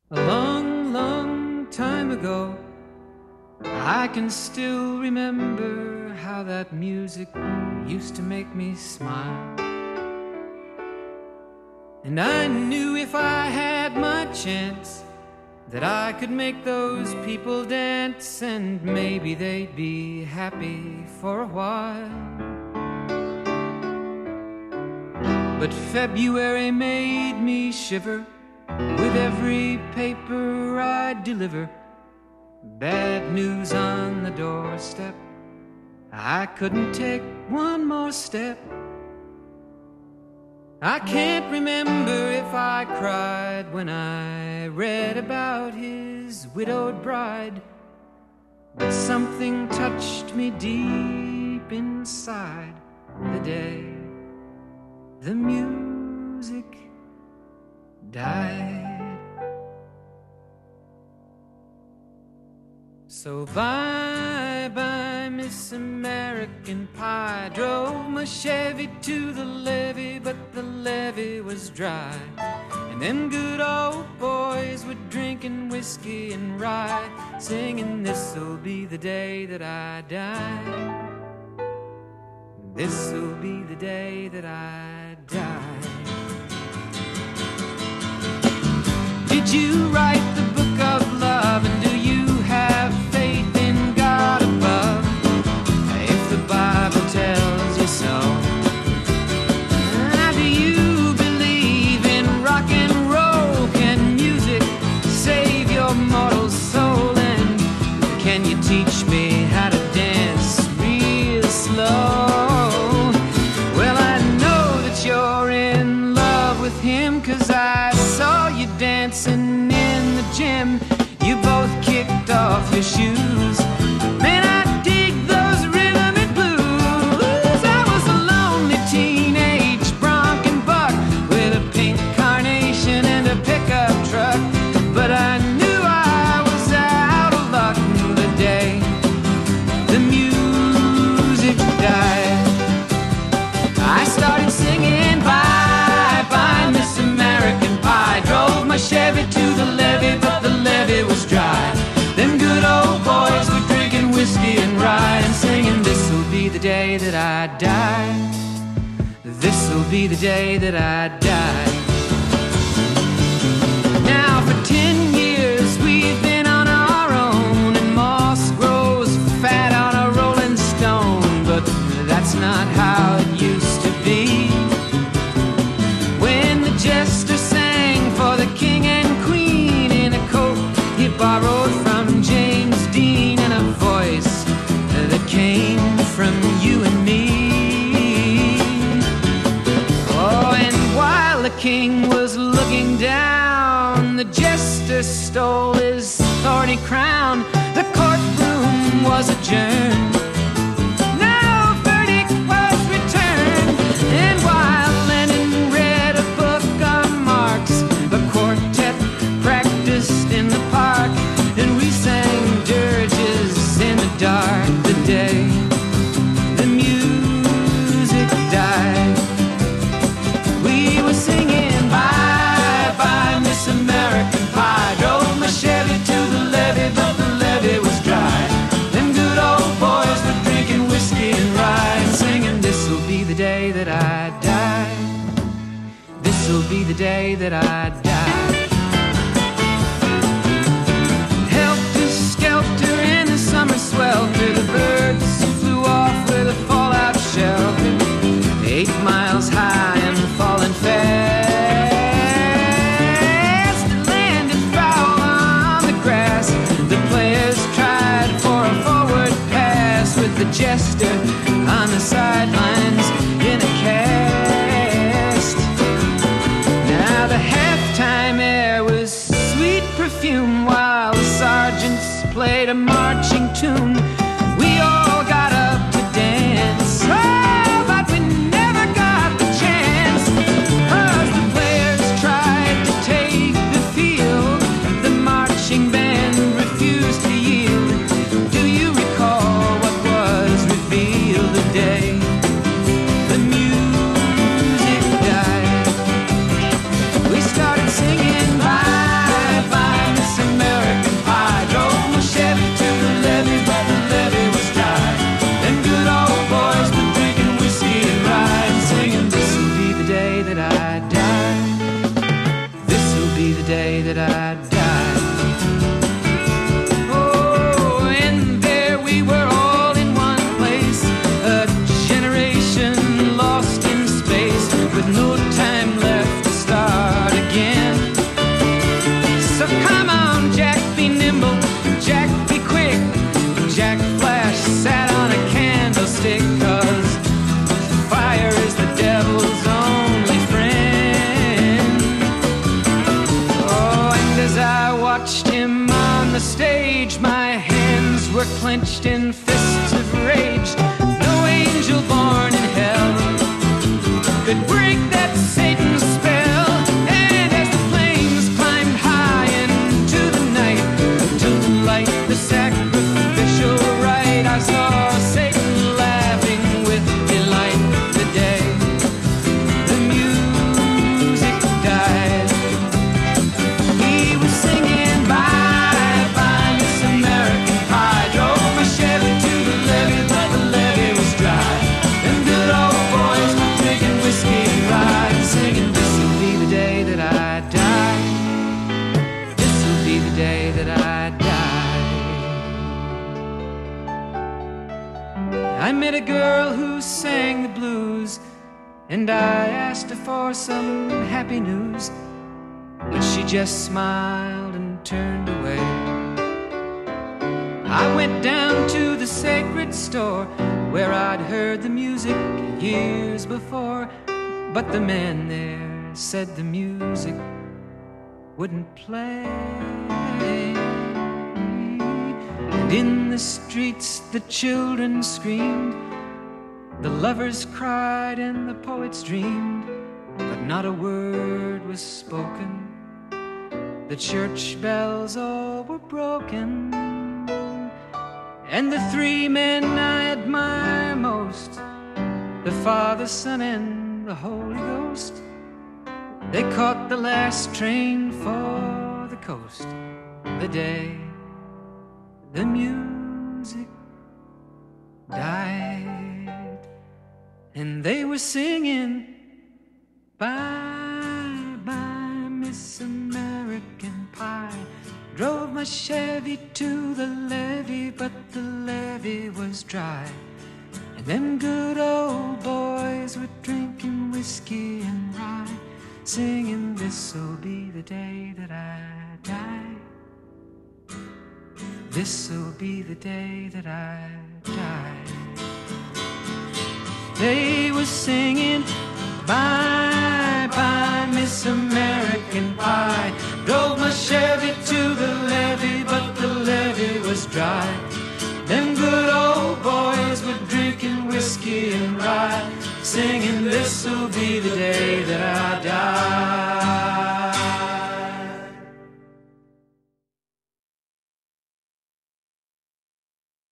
A long, long time ago, I can still remember how that music used to make me smile. And I knew if I had my chance that I could make those people dance, and maybe they'd be happy for a while. But February made me shiver with every paper I deliver. Bad news on the doorstep, I couldn't take one more step. I can't remember if I cried when I read about his widowed bride, but something touched me deep inside the day the music died. So bye-bye, Miss American Pie. Drove my Chevy to the levee, but the levee was dry. And them good old boys were drinking whiskey and rye, singing, "This'll be the day that I die. This'll be the day that I die." Did you write the book of love, and do you have faith in God above? If the Bible tells you so. Now, do you believe in rock and roll? Can music save your mortal soul? And can you teach me how to dance real slow? Well, I know that you're in love with him, 'cause I saw you dancing in the gym. You both kicked off your shoes. Man, I dig those rhythm and blues. I was a lonely teenage bronc and buck with a pink carnation and a pickup truck, but I knew I was out of luck the day the music died. I started singing bye-bye, Miss American Pie. Drove my Chevy to the levee, but the levee was dry. Them good old boys were drinking whiskey and rye, and singing, "This'll be the day that I die. This'll be the day that I die." Now for 10 years we've been on our own, and moss grows fat on a rolling stone, but that's not how it used to be. When the jester sang for the king and queen in a coat he borrowed from James Dean, and a voice that came from you and me. Oh, and while the king was looking down, the jester stole his thorny crown. The courtroom was adjourned. No verdict was returned. And while Lenin read a book on Marx, the quartet practiced in the park, and we sang dirges in the dark the day the music died. We were singing bye-bye, Miss American Pie. Drove my Chevy to the levee, but the levee was dry. Them good old boys were drinking whiskey and rye, and singing, "This'll be the day that I die. This'll be the day that I die." Helter-skelter in the summer swelter, the birds flew off with a fallout shelter. 8 miles high and falling fast. It landed foul on the grass. The players tried for a forward pass, with the jester on the sidelines in a cast. Now the halftime air was sweet perfume, while the sergeants played a marching tune. We all got up to dance, oh, but we never got the chance, 'cause the players tried to take the field. The marching band refused to yield. Do you recall what was revealed the day the music died? We started singing bye-bye, day that I died. Oh, and there we were all in one place, a generation lost in space, with no time left to start again. So come on, Jack, be nimble, Jack, be quick. Jack Flash sat on a candlestick, 'cause fire is the devil's only friend. Oh, and as I watched him on the stage, my hands were clenched in fists of rage. No angel born in hell could break that Satan's spell. And as the flames climbed high into the night to light the sacrificial rite, I saw Satan laughing with delight the day the music died. He was singing bye bye Miss American Pie, drove my Chevy to the levee, but the levee was dry. Them good old boys were drinking whiskey and rye, singing, this'll be the day that I die. This'll be the day that I die. I met a girl who sang the blues, and I asked her for some happy news, but she just smiled and turned away. I went down to the sacred store where I'd heard the music years before, but the man there said the music wouldn't play. And in the streets the children screamed, the lovers cried and the poets dreamed, but not a word was spoken. The church bells all were broken, and the three men I admire most, the Father, Son, and the Holy Ghost, they caught the last train for the coast the day the music died. And they were singing bye bye Miss American Pie, drove my Chevy to the levee, but the levee was dry. And them good old boys were drinking whiskey and rye, singing, this'll be the day that I die. This'll be the day that I die. They were singing bye bye Miss American Pie, drove my Chevy to the levee, but the levee was dry. Them good old boys were drinking whiskey and rye, singing, this'll be the day that I